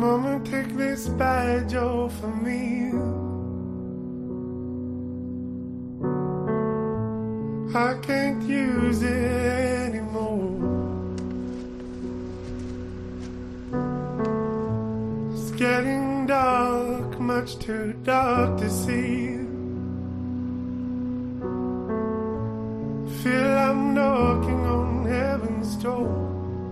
Mama, take this badge off of me. I can't use it anymore. It's getting dark, much too dark to see. Feel I'm knocking on heaven's door.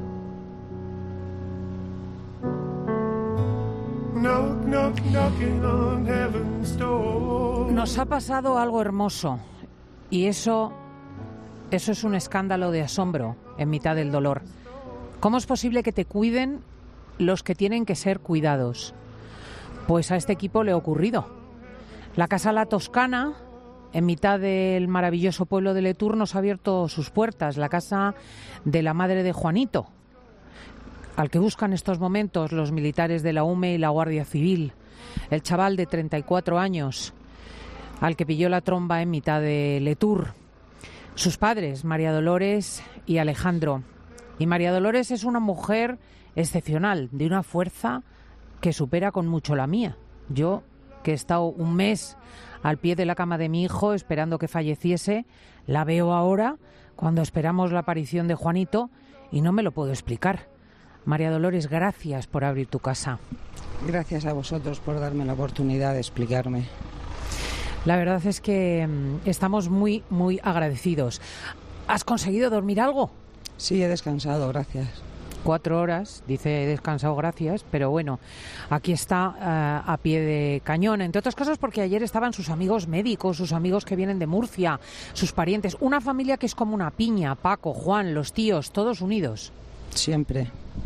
Knock, knock, knocking on heaven's door. Nos ha pasado algo hermoso y eso es un escándalo de asombro en mitad del dolor. ¿Cómo es posible que te cuiden los que tienen que ser cuidados? Pues a este equipo le ha ocurrido. La Casa La Toscana, en mitad del maravilloso pueblo de Letur, nos ha abierto sus puertas. La casa de la madre de Juanito, al que buscan en estos momentos los militares de la UME y la Guardia Civil. El chaval de 34 años, al que pilló la tromba en mitad de Letur. Sus padres, María Dolores y Alejandro. Y María Dolores es una mujer excepcional, de una fuerza que supera con mucho la mía. Yo, que he estado un mes al pie de la cama de mi hijo esperando que falleciese, la veo ahora cuando esperamos la aparición de Juanito y no me lo puedo explicar. María Dolores, gracias por abrir tu casa. Gracias a vosotros por darme la oportunidad de explicarme. La verdad es que estamos muy, muy agradecidos. ¿Has conseguido dormir algo? Sí, he descansado, gracias. 4 horas, dice he descansado, gracias, pero bueno, aquí está a pie de cañón, entre otras cosas porque ayer estaban sus amigos médicos, sus amigos que vienen de Murcia, sus parientes, una familia que es como una piña, Paco, Juan, los tíos, todos unidos. Siempre.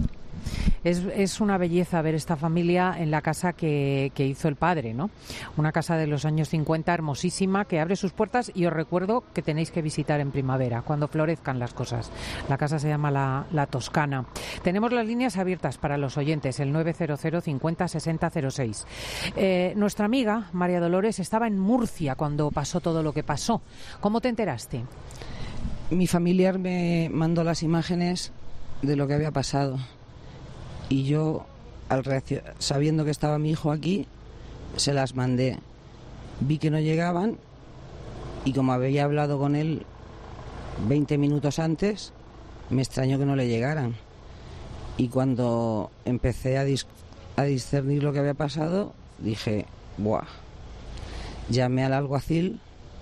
Es una belleza ver esta familia en la casa que hizo el padre, ¿no? Una casa de los años 50 hermosísima que abre sus puertas y os recuerdo que tenéis que visitar en primavera, cuando florezcan las cosas. La casa se llama La Toscana. Tenemos las líneas abiertas para los oyentes, el 900 50 60 06. Nuestra amiga María Dolores estaba en Murcia cuando pasó todo lo que pasó. ¿Cómo te enteraste? Mi familiar me mandó las imágenes de lo que había pasado. Y yo, sabiendo que estaba mi hijo aquí, se las mandé. Vi que no llegaban y como había hablado con él 20 minutos antes, me extrañó que no le llegaran. Y cuando empecé a discernir lo que había pasado, dije, ¡buah! Llamé al alguacil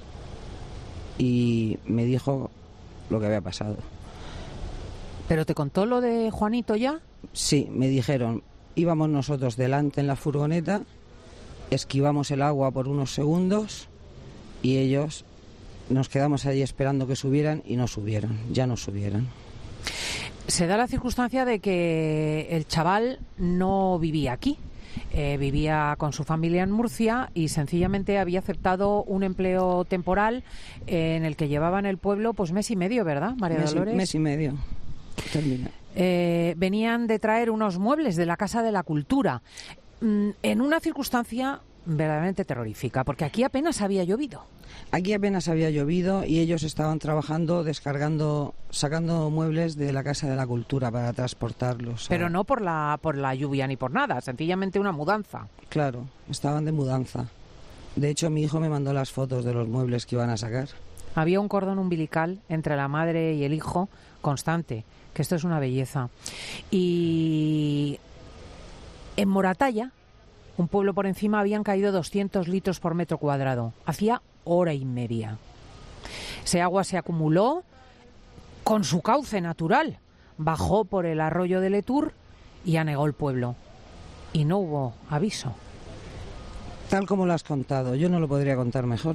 y me dijo lo que había pasado. ¿Pero te contó lo de Juanito ya? Sí, me dijeron, íbamos nosotros delante en la furgoneta, esquivamos el agua por unos segundos y ellos nos quedamos allí esperando que subieran y no subieron, ya no subieron. Se da la circunstancia de que el chaval no vivía aquí. Vivía con su familia en Murcia y sencillamente había aceptado un empleo temporal en el que llevaba en el pueblo pues mes y medio, ¿verdad, María Dolores? Mes y medio. Termina. Venían de traer unos muebles de la Casa de la Cultura en una circunstancia verdaderamente terrorífica, porque aquí apenas había llovido. Aquí apenas había llovido y ellos estaban trabajando, sacando muebles de la Casa de la Cultura para transportarlos. Pero no por la lluvia ni por nada, sencillamente una mudanza. Claro, estaban de mudanza. De hecho, mi hijo me mandó las fotos de los muebles que iban a sacar. Había un cordón umbilical entre la madre y el hijo constante, que esto es una belleza. Y en Moratalla, un pueblo por encima, habían caído 200 litros por metro cuadrado. Hacía hora y media. Ese agua se acumuló con su cauce natural. Bajó por el arroyo de Letur y anegó el pueblo. Y no hubo aviso. Tal como lo has contado, yo no lo podría contar mejor.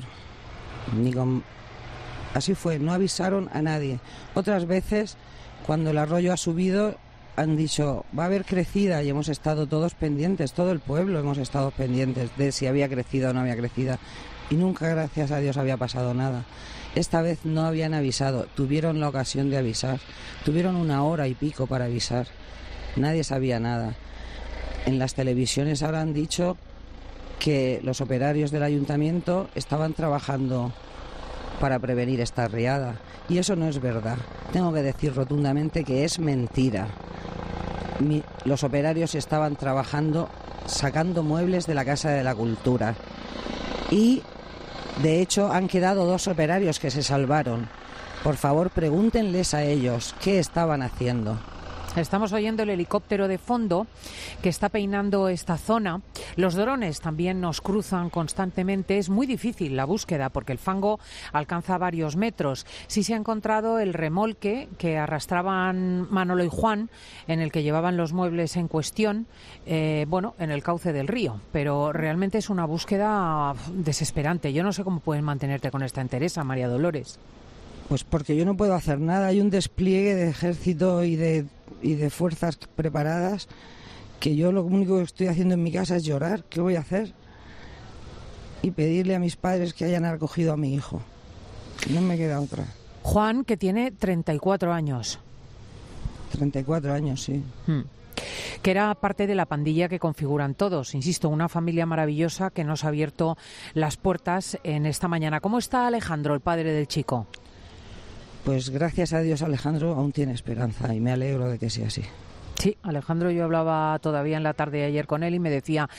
Así fue, no avisaron a nadie. Otras veces, cuando el arroyo ha subido, han dicho, va a haber crecida, y hemos estado todos pendientes, todo el pueblo hemos estado pendientes de si había crecido o no había crecido. Y nunca, gracias a Dios, había pasado nada. Esta vez no habían avisado, tuvieron la ocasión de avisar. Tuvieron 1 hora y pico para avisar. Nadie sabía nada. En las televisiones ahora han dicho que los operarios del ayuntamiento estaban trabajando para prevenir esta riada. Y eso no es verdad. Tengo que decir rotundamente que es mentira. los operarios estaban trabajando sacando muebles de la Casa de la Cultura. Y, de hecho, han quedado 2 operarios que se salvaron. Por favor, pregúntenles a ellos qué estaban haciendo. Estamos oyendo el helicóptero de fondo que está peinando esta zona. Los drones también nos cruzan constantemente. Es muy difícil la búsqueda porque el fango alcanza varios metros. Sí se ha encontrado el remolque que arrastraban Manolo y Juan, en el que llevaban los muebles en cuestión, en el cauce del río. Pero realmente es una búsqueda desesperante. Yo no sé cómo puedes mantenerte con esta entereza, María Dolores. Pues porque yo no puedo hacer nada. Hay un despliegue de ejército y de fuerzas preparadas que yo lo único que estoy haciendo en mi casa es llorar. ¿Qué voy a hacer? Y pedirle a mis padres que hayan acogido a mi hijo. No me queda otra. Juan, que tiene 34 años. 34 años, sí. Que era parte de la pandilla que configuran todos. Insisto, una familia maravillosa que nos ha abierto las puertas en esta mañana. ¿Cómo está Alejandro, el padre del chico? Pues gracias a Dios Alejandro aún tiene esperanza y me alegro de que sea así. Sí, Alejandro, yo hablaba todavía en la tarde de ayer con él y me decía,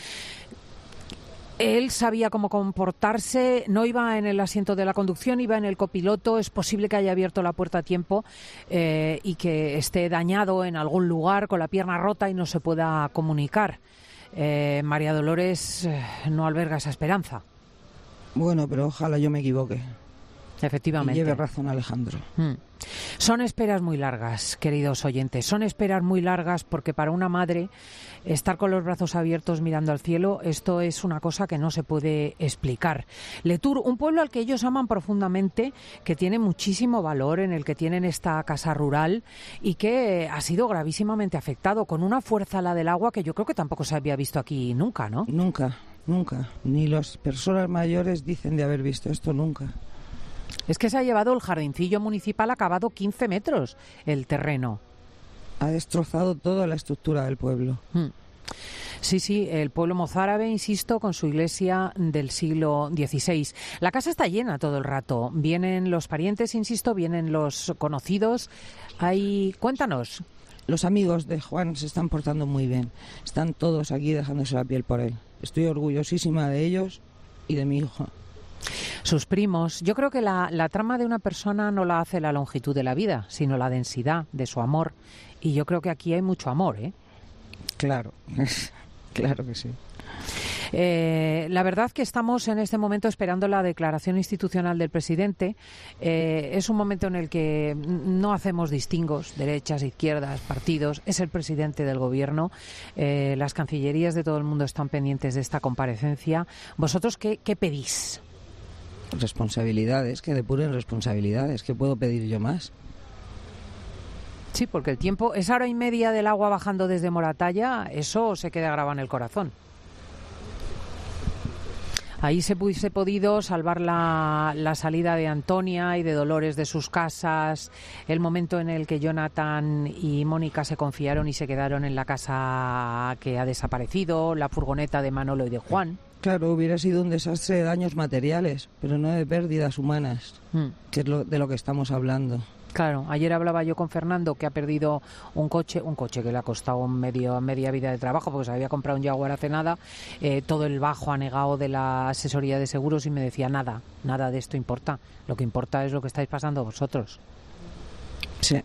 él sabía cómo comportarse, no iba en el asiento de la conducción, iba en el copiloto, es posible que haya abierto la puerta a tiempo y que esté dañado en algún lugar con la pierna rota y no se pueda comunicar. María Dolores no alberga esa esperanza. Bueno, pero ojalá yo me equivoque. Efectivamente. Y lleve razón Alejandro. Son esperas muy largas, queridos oyentes. Son esperas muy largas porque para una madre estar con los brazos abiertos mirando al cielo, esto es una cosa que no se puede explicar. Letur, un pueblo al que ellos aman profundamente, que tiene muchísimo valor, en el que tienen esta casa rural y que ha sido gravísimamente afectado con una fuerza, la del agua, que yo creo que tampoco se había visto aquí nunca, ¿no? Nunca. Ni las personas mayores dicen de haber visto esto nunca. Es que se ha llevado el jardincillo municipal, ha cavado 15 metros el terreno. Ha destrozado toda la estructura del pueblo. Sí, el pueblo mozárabe, insisto, con su iglesia del siglo XVI. La casa está llena todo el rato. Vienen los parientes, insisto, vienen los conocidos. Cuéntanos. Los amigos de Juan se están portando muy bien. Están todos aquí dejándose la piel por él. Estoy orgullosísima de ellos y de mi hijo. Sus primos. Yo creo que la trama de una persona no la hace la longitud de la vida, sino la densidad de su amor. Y yo creo que aquí hay mucho amor, ¿eh? Claro, claro que sí. La verdad que estamos en este momento esperando la declaración institucional del presidente. Es un momento en el que no hacemos distingos, derechas, izquierdas, partidos. Es el presidente del gobierno. Las cancillerías de todo el mundo están pendientes de esta comparecencia. ¿Vosotros qué pedís? Responsabilidades, que depuren responsabilidades. ¿Qué puedo pedir yo más? Sí, porque el tiempo, esa hora y media del agua bajando desde Moratalla, eso se queda grabado en el corazón. Ahí se hubiese podido salvar la salida de Antonia y de Dolores de sus casas, el momento en el que Jonathan y Mónica se confiaron y se quedaron en la casa que ha desaparecido, la furgoneta de Manolo y de Juan. Claro, hubiera sido un desastre de daños materiales, pero no de pérdidas humanas, que es de lo que estamos hablando. Claro, ayer hablaba yo con Fernando, que ha perdido un coche que le ha costado media vida de trabajo, porque se había comprado un Jaguar hace nada, todo el bajo anegado de la asesoría de seguros, y me decía, nada de esto importa, lo que importa es lo que estáis pasando vosotros. Sí.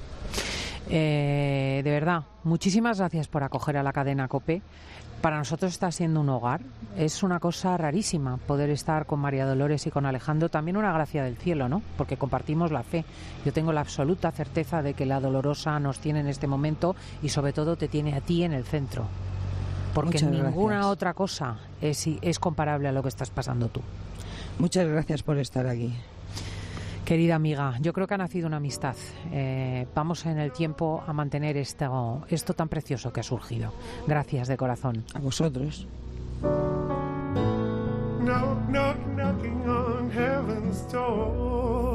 De verdad, muchísimas gracias por acoger a la cadena COPE. Para nosotros está siendo un hogar. Es una cosa rarísima poder estar con María Dolores y con Alejandro. También una gracia del cielo, ¿no? Porque compartimos la fe. Yo tengo la absoluta certeza de que la Dolorosa nos tiene en este momento y sobre todo te tiene a ti en el centro. Porque ninguna otra cosa es comparable a lo que estás pasando tú. Muchas gracias por estar aquí. Querida amiga, yo creo que ha nacido una amistad. Vamos en el tiempo a mantener esto tan precioso que ha surgido. Gracias de corazón. A vosotros. Knock, knock, knocking on heaven's door.